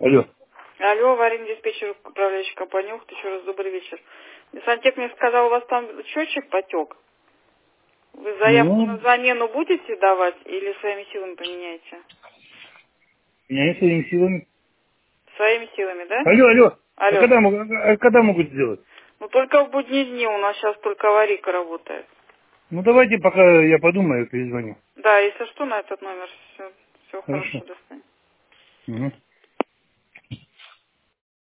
Алло. Алло, аварийный диспетчер, управляющий компании «Ухт», еще раз добрый вечер. Сантех мне сказал, у вас там счетчик потек. Вы заявку на Ну, замену будете давать или своими силами поменяете? я своими силами. Своими силами, да? Алло, алло. А Алло. когда могут сделать? Ну только в будние дни, у нас сейчас только аварийка работает. Ну, давайте, пока я подумаю, перезвоню. Да, если что, на этот номер все Хорошо. хорошо, до свидания. Угу.